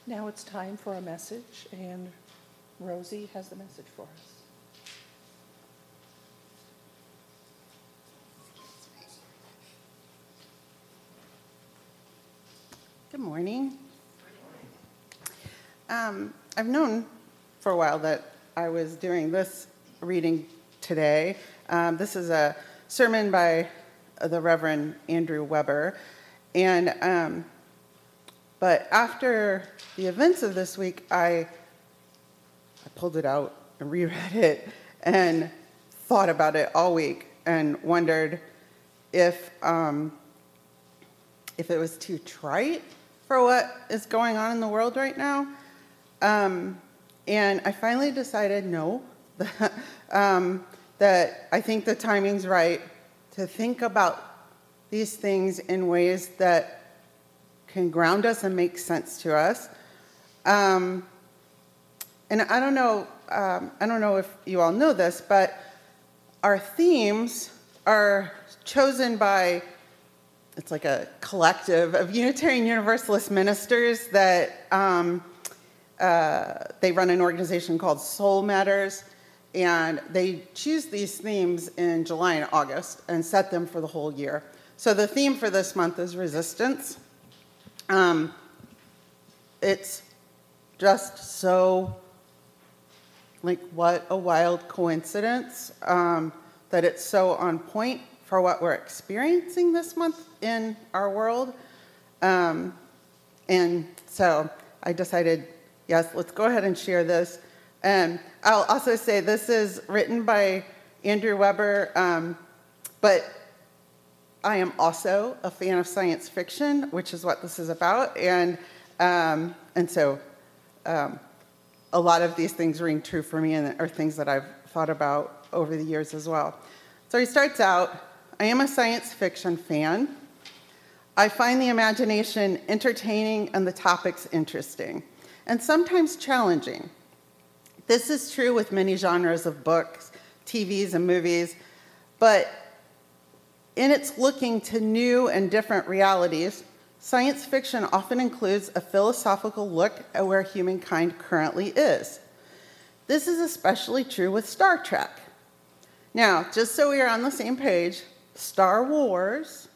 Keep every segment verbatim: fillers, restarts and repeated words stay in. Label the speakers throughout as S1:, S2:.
S1: Now it's time for a message, and Rosie has the message for us.
S2: Good morning. Um, I've known for a while that I was doing this reading today. Um, this is a sermon by the Reverend Andrew Weber. And, um, but after the events of this week, I, I pulled it out and reread it and thought about it all week and wondered if, um, if it was too trite for what is going on in the world right now. Um, and I finally decided no, um, that I think the timing's right to think about these things in ways that can ground us and make sense to us. Um, and I don't know, um, I don't know if you all know this, but our themes are chosen by, it's like a collective of Unitarian Universalist ministers that um, uh, they run an organization called Soul Matters, and they choose these themes in July and August and set them for the whole year. So the theme for this month is resistance. Um, it's just so, like, what a wild coincidence um, that it's so on point for what we're experiencing this month in our world. Um, and so I decided, yes, let's go ahead and share this. And I'll also say this is written by Andrew Weber, um, but I am also a fan of science fiction, which is what this is about. And um, and so um, a lot of these things ring true for me and are things that I've thought about over the years as well. So he starts out, I am a science fiction fan. I find the imagination entertaining and the topics interesting, and sometimes challenging. This is true with many genres of books, T Vs, and movies, but in its looking to new and different realities, science fiction often includes a philosophical look at where humankind currently is. This is especially true with Star Trek. Now, just so we are on the same page, Star Wars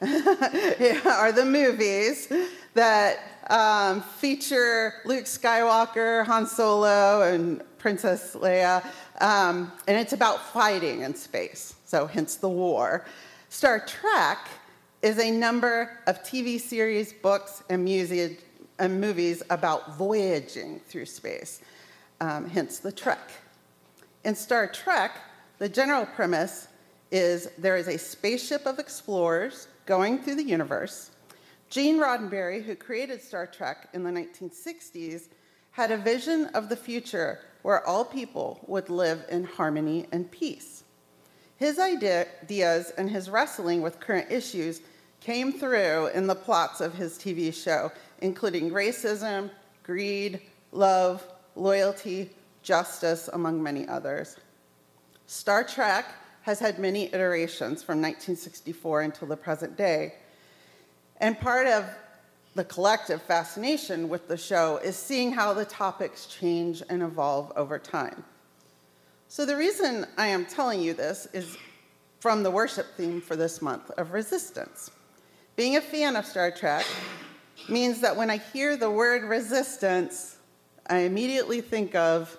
S2: are the movies that um, feature Luke Skywalker, Han Solo, and Princess Leia, um, and it's about fighting in space, so hence the war. Star Trek is a number of T V series, books, and, music, and movies about voyaging through space, um, hence the Trek. In Star Trek, the general premise is there is a spaceship of explorers going through the universe. Gene Roddenberry, who created Star Trek in the nineteen sixties, had a vision of the future where all people would live in harmony and peace. His ideas and his wrestling with current issues came through in the plots of his T V show, including racism, greed, love, loyalty, justice, among many others. Star Trek has had many iterations from nineteen sixty-four until the present day. And part of the collective fascination with the show is seeing how the topics change and evolve over time. So the reason I am telling you this is from the worship theme for this month of resistance. Being a fan of Star Trek means that when I hear the word resistance, I immediately think of,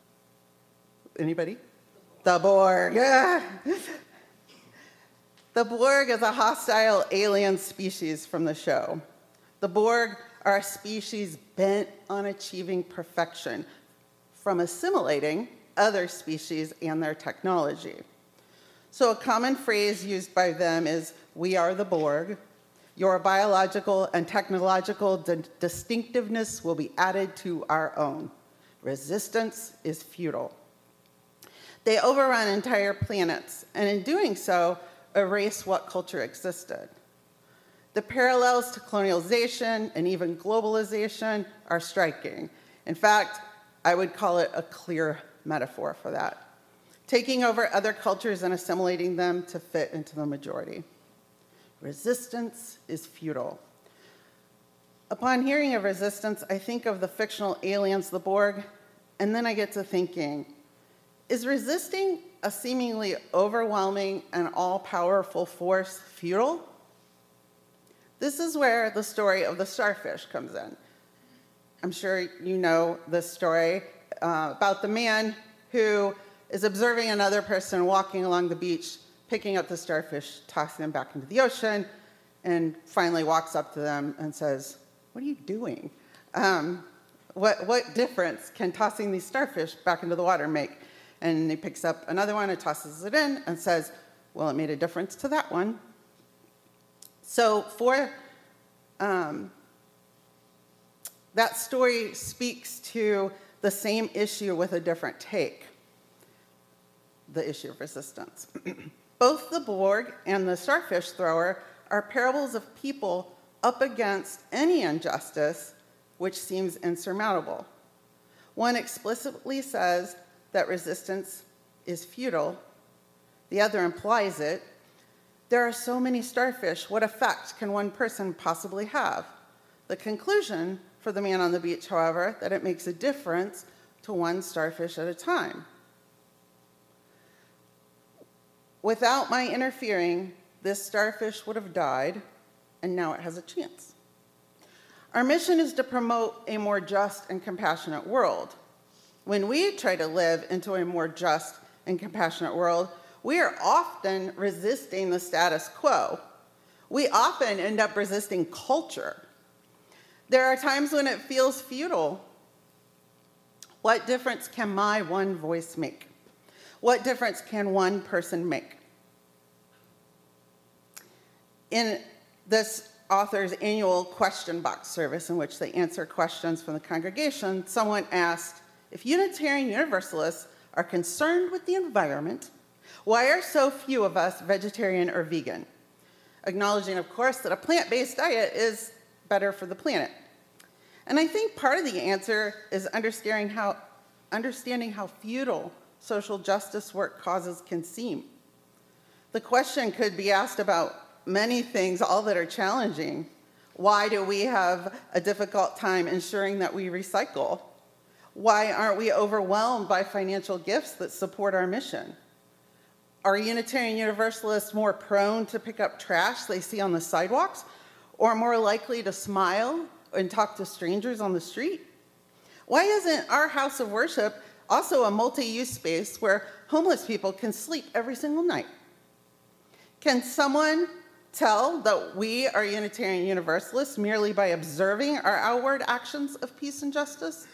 S2: anybody? The Borg. Yeah. The Borg is a hostile alien species from the show. The Borg are a species bent on achieving perfection from assimilating other species and their technology. So a common phrase used by them is, "We are the Borg. Your biological and technological di- distinctiveness will be added to our own. Resistance is futile." They overrun entire planets, and in doing so, erase what culture existed. The parallels to colonialization and even globalization are striking. In fact, I would call it a clear metaphor for that. Taking over other cultures and assimilating them to fit into the majority. Resistance is futile. Upon hearing of resistance, I think of the fictional aliens, the Borg, and then I get to thinking, is resisting a seemingly overwhelming and all-powerful force futile? This is where the story of the starfish comes in. I'm sure you know this story uh, about the man who is observing another person walking along the beach, picking up the starfish, tossing them back into the ocean, and finally walks up to them and says, "What are you doing? Um, what, what difference can tossing these starfish back into the water make?" And he picks up another one and tosses it in and says, "Well, it made a difference to that one." So for um, that story speaks to the same issue with a different take, the issue of resistance. Both the Borg and the starfish thrower are parables of people up against any injustice which seems insurmountable. One explicitly says that resistance is futile. The other implies it. There are so many starfish, what effect can one person possibly have? The conclusion for the man on the beach, however, that it makes a difference to one starfish at a time. Without my interfering, this starfish would have died, and now it has a chance. Our mission is to promote a more just and compassionate world. When we try to live into a more just and compassionate world, we are often resisting the status quo. We often end up resisting culture. There are times when it feels futile. What difference can my one voice make? What difference can one person make? In this author's annual question box service, in which they answer questions from the congregation, someone asked, if Unitarian Universalists are concerned with the environment, why are so few of us vegetarian or vegan? Acknowledging, of course, that a plant-based diet is better for the planet. And I think part of the answer is understanding how, understanding how futile social justice work causes can seem. The question could be asked about many things, all that are challenging. Why do we have a difficult time ensuring that we recycle? Why aren't we overwhelmed by financial gifts that support our mission? Are Unitarian Universalists more prone to pick up trash they see on the sidewalks, or more likely to smile and talk to strangers on the street? Why isn't our house of worship also a multi-use space where homeless people can sleep every single night? Can someone tell that we are Unitarian Universalists merely by observing our outward actions of peace and justice?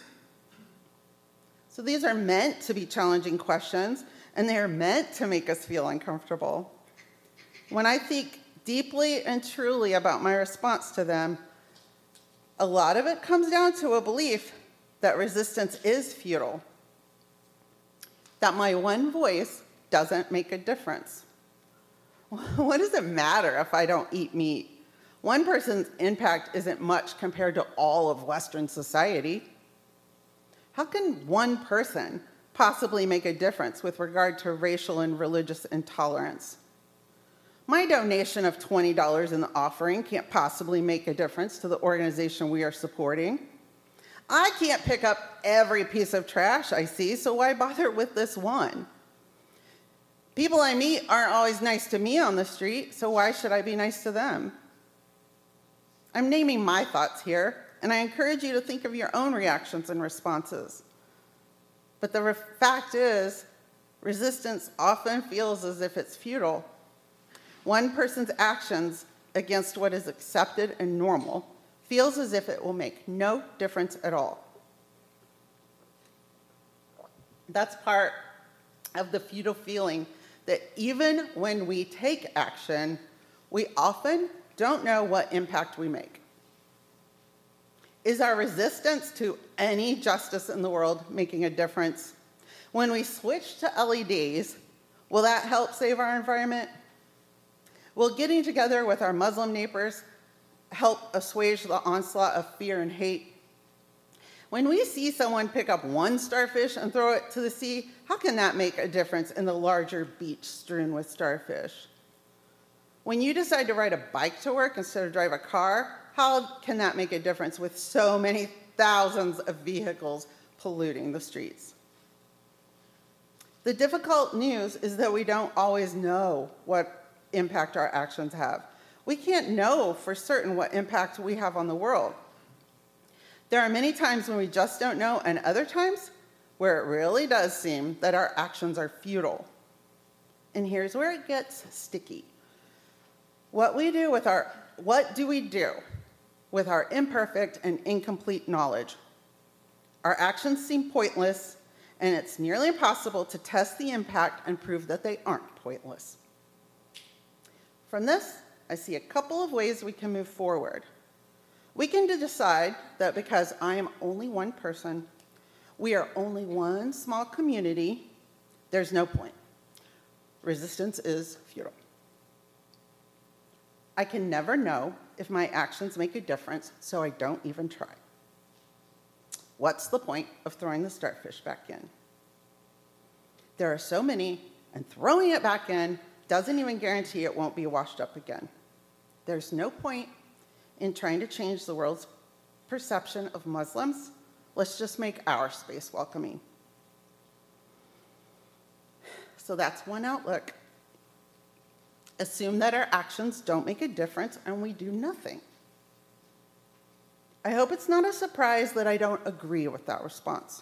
S2: So these are meant to be challenging questions, and they are meant to make us feel uncomfortable. When I think deeply and truly about my response to them, a lot of it comes down to a belief that resistance is futile, that my one voice doesn't make a difference. What does it matter if I don't eat meat? One person's impact isn't much compared to all of Western society. How can one person possibly make a difference with regard to racial and religious intolerance? My donation of twenty dollars in the offering can't possibly make a difference to the organization we are supporting. I can't pick up every piece of trash I see, so why bother with this one? People I meet aren't always nice to me on the street, so why should I be nice to them? I'm naming my thoughts here, and I encourage you to think of your own reactions and responses. But the fact is, resistance often feels as if it's futile. One person's actions against what is accepted and normal feels as if it will make no difference at all. That's part of the futile feeling that even when we take action, we often don't know what impact we make. Is our resistance to any justice in the world making a difference? When we switch to L E Ds, will that help save our environment? Will getting together with our Muslim neighbors help assuage the onslaught of fear and hate? When we see someone pick up one starfish and throw it to the sea, how can that make a difference in the larger beach strewn with starfish? When you decide to ride a bike to work instead of drive a car, How can that make a difference with so many thousands of vehicles polluting the streets? The difficult news is that we don't always know what impact our actions have. We can't know for certain what impact we have on the world. There are many times when we just don't know, and other times where it really does seem that our actions are futile. And here's where it gets sticky. What we do with our, what do we do with our imperfect and incomplete knowledge? Our actions seem pointless, and it's nearly impossible to test the impact and prove that they aren't pointless. From this, I see a couple of ways we can move forward. We can decide that because I am only one person, we are only one small community, there's no point. Resistance is futile. I can never know if my actions make a difference, so I don't even try. What's the point of throwing the starfish back in? There are so many, and throwing it back in doesn't even guarantee it won't be washed up again. There's no point in trying to change the world's perception of Muslims. Let's just make our space welcoming. So that's one outlook. Assume that our actions don't make a difference and we do nothing. I hope it's not a surprise that I don't agree with that response.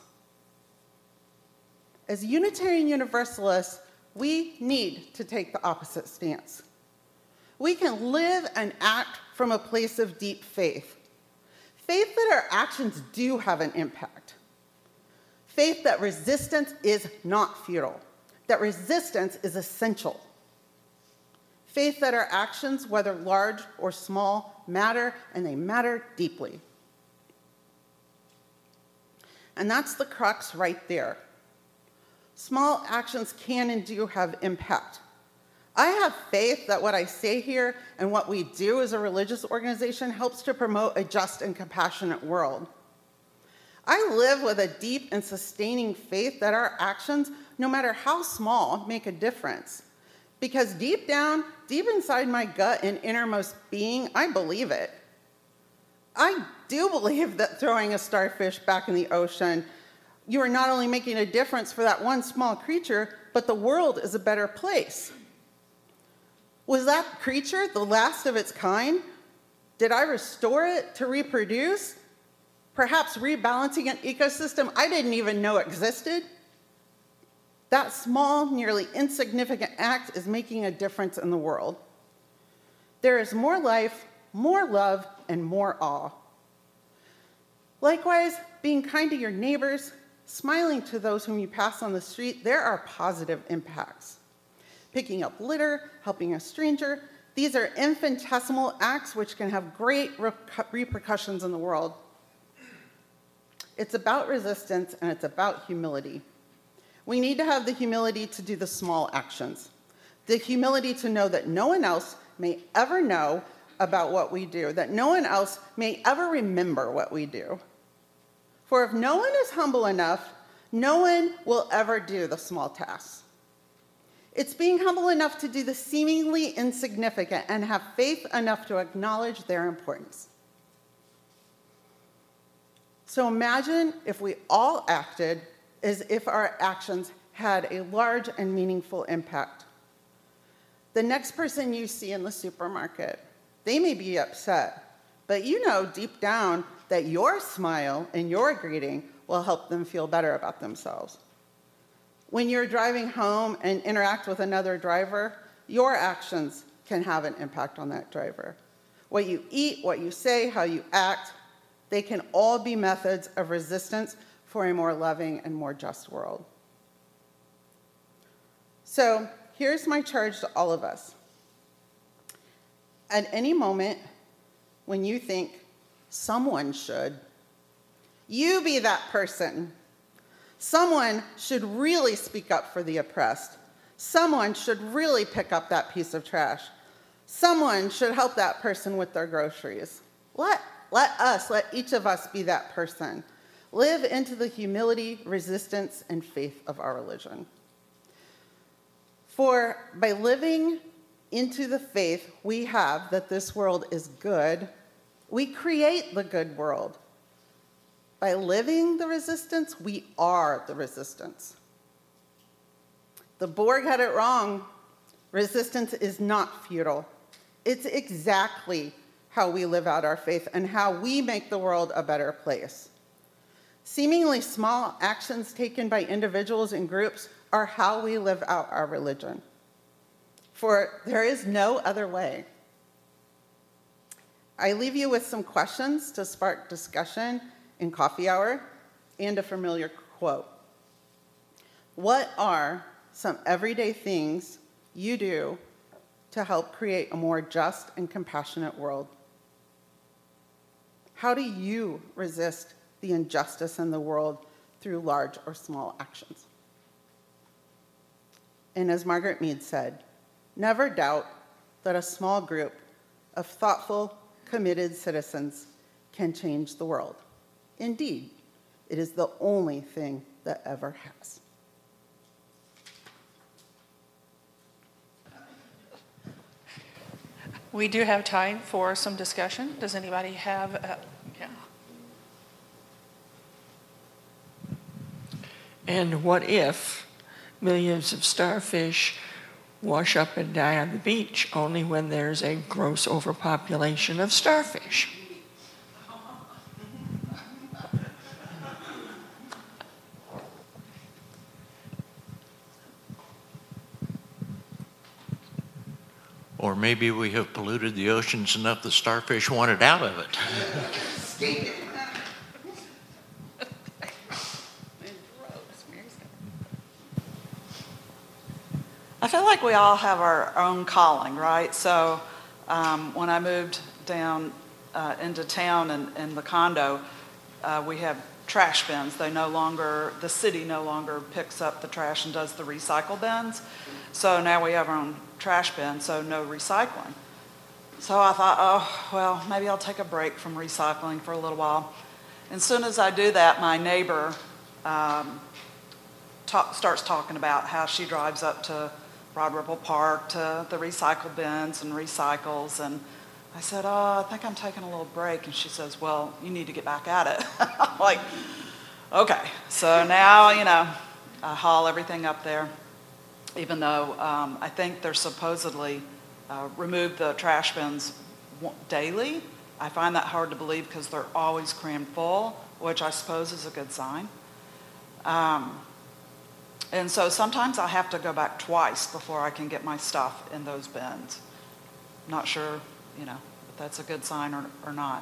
S2: As Unitarian Universalists, we need to take the opposite stance. We can live and act from a place of deep faith. Faith that our actions do have an impact. Faith that resistance is not futile, that resistance is essential. Faith that our actions, whether large or small, matter, and they matter deeply. And that's the crux right there. Small actions can and do have impact. I have faith that what I say here and what we do as a religious organization helps to promote a just and compassionate world. I live with a deep and sustaining faith that our actions, no matter how small, make a difference. Because deep down, deep inside my gut and innermost being, I believe it. I do believe that throwing a starfish back in the ocean, you are not only making a difference for that one small creature, but the world is a better place. Was that creature the last of its kind? Did I restore it to reproduce? Perhaps rebalancing an ecosystem I didn't even know existed? That small, nearly insignificant act is making a difference in the world. There is more life, more love, and more awe. Likewise, being kind to your neighbors, smiling to those whom you pass on the street, there are positive impacts. Picking up litter, helping a stranger, these are infinitesimal acts which can have great repercussions in the world. It's about resistance and it's about humility. We need to have the humility to do the small actions, the humility to know that no one else may ever know about what we do, that no one else may ever remember what we do. For if no one is humble enough, no one will ever do the small tasks. It's being humble enough to do the seemingly insignificant and have faith enough to acknowledge their importance. So imagine if we all acted as if our actions had a large and meaningful impact. The next person you see in the supermarket, they may be upset, but you know deep down that your smile and your greeting will help them feel better about themselves. When you're driving home and interact with another driver, your actions can have an impact on that driver. What you eat, what you say, how you act, they can all be methods of resistance for a more loving and more just world. So here's my charge to all of us. At any moment when you think someone should, you be that person. Someone should really speak up for the oppressed. Someone should really pick up that piece of trash. Someone should help that person with their groceries. Let, let us, let each of us be that person. Live into the humility, resistance, and faith of our religion. For by living into the faith we have that this world is good We create the good world. By living the resistance, we are the resistance. The Borg had it wrong. Resistance is not futile. It's exactly how we live out our faith and how we make the world a better place. Seemingly small actions taken by individuals and groups are how we live out our religion. For there is no other way. I leave you with some questions to spark discussion in coffee hour and a familiar quote. What are some everyday things you do to help create a more just and compassionate world? How do you resist the injustice in the world through large or small actions? And as Margaret Mead said, never doubt that a small group of thoughtful, committed citizens can change the world. Indeed, it is the only thing that ever has.
S1: We do have time for some discussion. Does anybody have, a, yeah.
S3: And what if millions of starfish wash up and die on the beach only when there's a gross overpopulation of starfish?
S4: Or maybe we have polluted the oceans enough the starfish wanted out of it.
S5: I feel like we all have our own calling, right? So um, when I moved down uh, into town and in the condo, uh, we have trash bins. They no longer, the city no longer picks up the trash and does the recycle bins. So now we have our own trash bin, so no recycling. So I thought, oh, well, maybe I'll take a break from recycling for a little while. And as soon as I do that, my neighbor um, talk, starts talking about how she drives up to Broad Ripple Park to the recycle bins and recycles. And I said, oh, I think I'm taking a little break. And she says, well, you need to get back at it. I'm like, okay. So now, you know, I haul everything up there, even though um, I think they're supposedly uh, remove the trash bins daily. I find that hard to believe because they're always crammed full, which I suppose is a good sign. Um, and so sometimes I have to go back twice before I can get my stuff in those bins. Not sure, you know, if that's a good sign or, or not.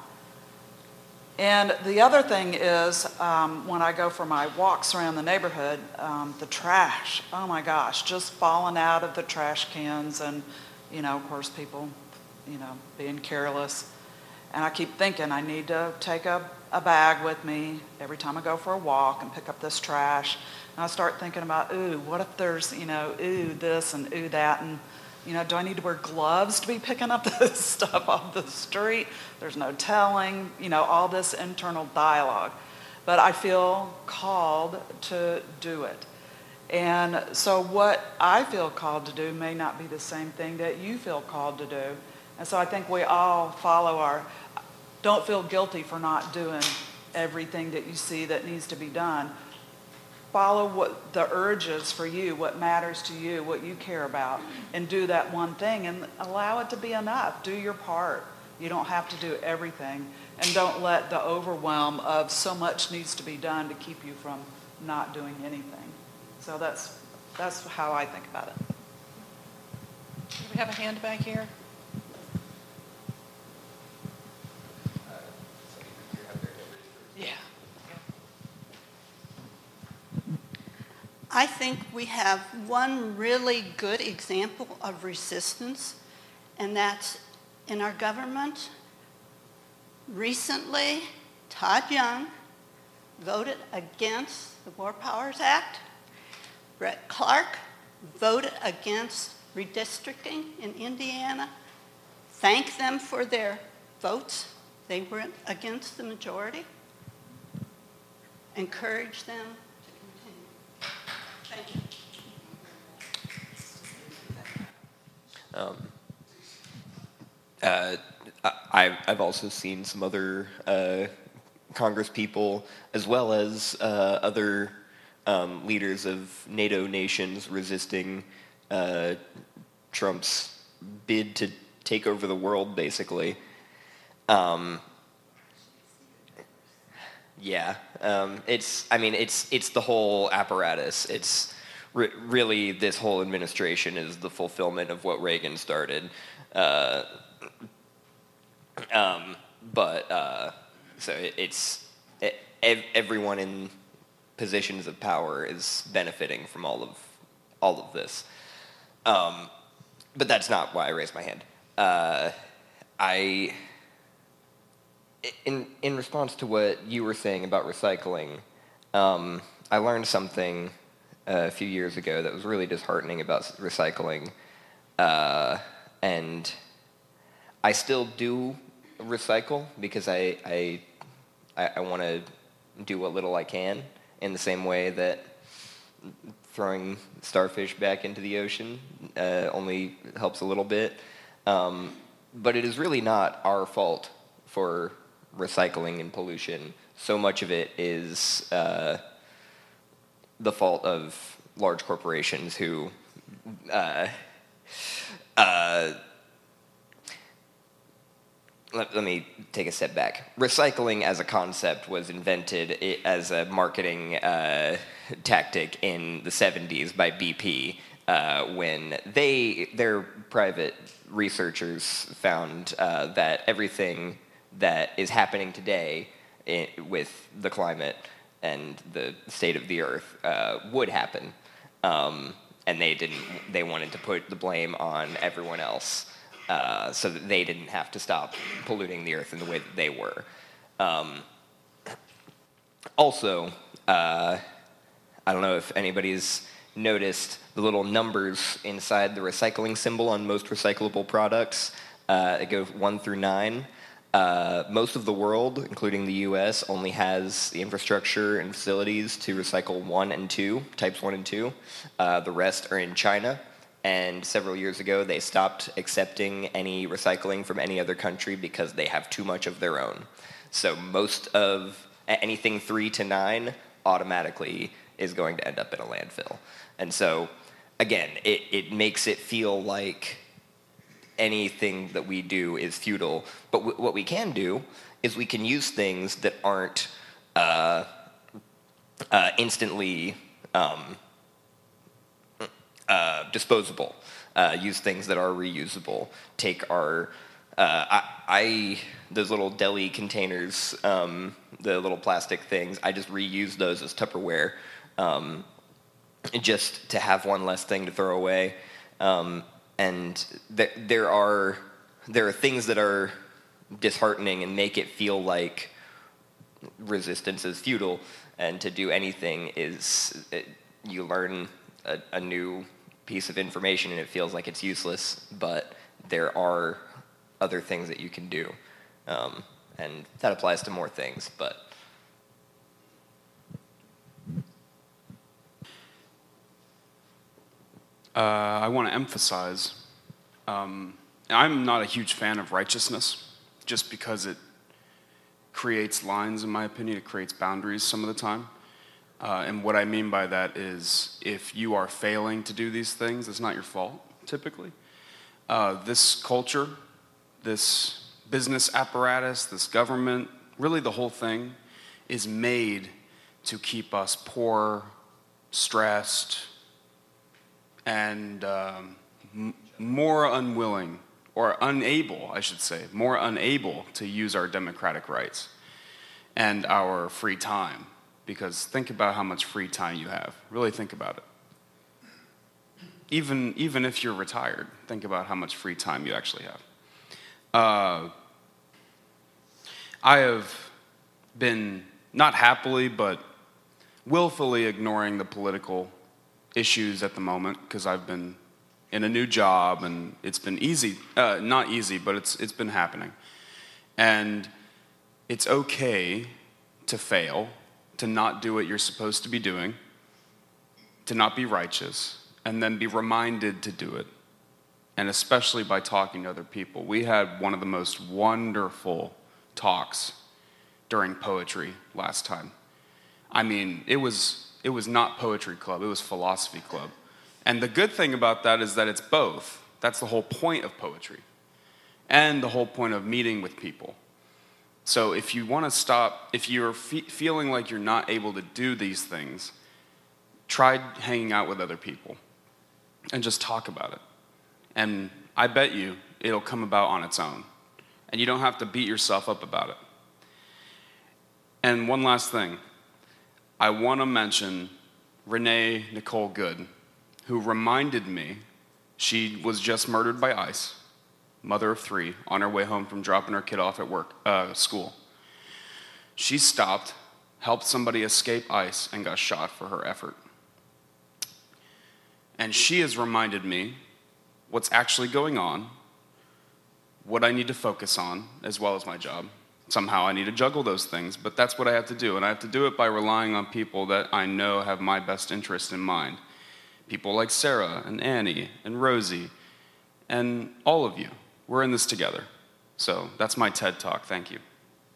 S5: And the other thing is, um, when I go for my walks around the neighborhood, um, the trash, oh my gosh, just falling out of the trash cans and, you know, of course, people, you know, being careless. And I keep thinking I need to take a, a bag with me every time I go for a walk and pick up this trash. And I start thinking about, ooh, what if there's, you know, ooh, this and ooh, that, and you know, do I need to wear gloves to be picking up this stuff off the street? There's no telling, you know, all this internal dialogue. But I feel called to do it. And so what I feel called to do may not be the same thing that you feel called to do. And so I think we all follow our, don't feel guilty for not doing everything that you see that needs to be done. Follow what the urge is for you, what matters to you, what you care about, and do that one thing and allow it to be enough. Do your part. You don't have to do everything. And don't let the overwhelm of so much needs to be done to keep you from not doing anything. So that's, that's how I think about it.
S1: Do we have a hand back here? Yeah.
S6: I think we have one really good example of resistance, and that's in our government. Recently, Todd Young voted against the War Powers Act. Brett Clark voted against redistricting in Indiana. Thank them for their votes. They were against the majority. Encourage them. Thank you.
S7: Um, uh, I've, I've also seen some other uh, Congress people, as well as uh, other um, leaders of NATO nations resisting uh, Trump's bid to take over the world, basically. Um, yeah, um, it's, I mean, it's, it's the whole apparatus. It's re- really, this whole administration is the fulfillment of what Reagan started. Uh, um, but, uh, so it, it's, it, ev- everyone in positions of power is benefiting from all of, all of this. Um, but that's not why I raised my hand. Uh, I, in, in response to what you were saying about recycling, um, I learned something a few years ago that was really disheartening about recycling. Uh, and I still do recycle because I, I, I, I want to do what little I can, in the same way that throwing starfish back into the ocean uh, only helps a little bit. Um, but it is really not our fault for recycling and pollution. So much of it is uh, the fault of large corporations who uh, uh, let, let me take a step back. Recycling as a concept was invented i- as a marketing uh, tactic in the seventies by B P uh, when they, their private researchers found uh, that everything that is happening today i with the climate and the state of the earth uh, would happen. Um, and they didn't, they wanted to put the blame on everyone else. Uh, so that they didn't have to stop polluting the earth in the way that they were. Um, also, uh, I don't know if anybody's noticed the little numbers inside the recycling symbol on most recyclable products. Uh, it goes one through nine. Uh, most of the world, including the U S, only has the infrastructure and facilities to recycle one and two, types one and two. Uh, the rest are in China. And several years ago, they stopped accepting any recycling from any other country because they have too much of their own. So most of anything three to nine automatically is going to end up in a landfill. And so, again, it, it makes it feel like anything that we do is futile. But w- what we can do is we can use things that aren't uh, uh, instantly um, Uh, disposable, uh, use things that are reusable. Take our, uh, I, I, those little deli containers, um, the little plastic things, I just reuse those as Tupperware, um, just to have one less thing to throw away. Um, and th- there are, there are things that are disheartening and make it feel like resistance is futile, and to do anything is, it, you learn a, a new piece of information and it feels like it's useless, but there are other things that you can do. Um, and that applies to more things, but.
S8: Uh, I want to emphasize, um, I'm not a huge fan of righteousness, just because it creates lines, in my opinion, it creates boundaries some of the time. Uh, and what I mean by that is, if you are failing to do these things, it's not your fault, typically. Uh, this culture, this business apparatus, this government, really the whole thing is made to keep us poor, stressed, and um, m- more unwilling, or unable, I should say, more unable to use our democratic rights and our free time. Because think about how much free time you have. Really think about it. Even, even if you're retired, think about how much free time you actually have. Uh, I have been, not happily, but willfully ignoring the political issues at the moment, because I've been in a new job and it's been easy, uh, not easy, but it's, it's been happening. And it's okay to fail, to not do what you're supposed to be doing, to not be righteous, and then be reminded to do it and especially by talking to other people. We had one of the most wonderful talks during poetry last time. I mean, it was, it was not poetry club, it was philosophy club. And the good thing about that is that it's both. That's the whole point of poetry and the whole point of meeting with people. So if you want to stop, if you're fe- feeling like you're not able to do these things, try hanging out with other people and just talk about it. And I bet you it'll come about on its own. And you don't have to beat yourself up about it. And one last thing. I want to mention Renee Nicole Good, who reminded me she was just murdered by ICE, mother of three, on her way home from dropping her kid off at work, uh, school. She stopped, helped somebody escape ICE, and got shot for her effort. And she has reminded me what's actually going on, what I need to focus on, as well as my job. Somehow I need to juggle those things, but that's what I have to do. And I have to do it by relying on people that I know have my best interest in mind. People like Sarah and Annie and Rosie and all of you. We're in this together. So that's my TED Talk. Thank you.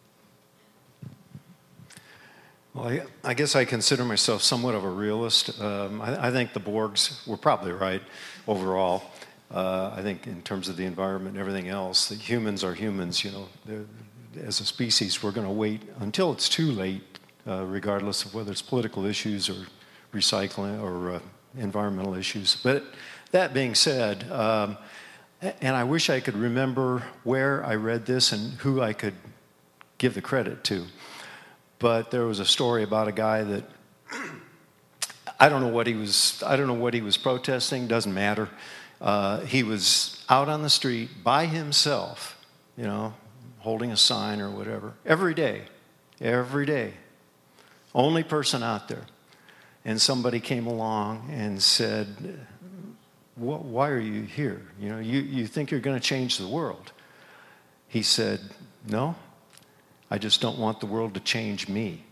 S9: Well, I, I guess I consider myself somewhat of a realist. Um, I, I think the Borgs were probably right overall. Uh, I think in terms of the environment and everything else, the humans are humans. You know, they're, as a species, we're going to wait until it's too late, uh, regardless of whether it's political issues or recycling or uh, environmental issues. But that being said, um, and I wish I could remember where I read this and who I could give the credit to. But there was a story about a guy that I don't know what he was. I don't know what he was protesting. Doesn't matter. Uh, he was out on the street by himself, you know, holding a sign or whatever, every day, every day. Only person out there. And somebody came along and said, "Why are you here? You know, you, you think you're going to change the world." He said, "No, I just don't want the world to change me."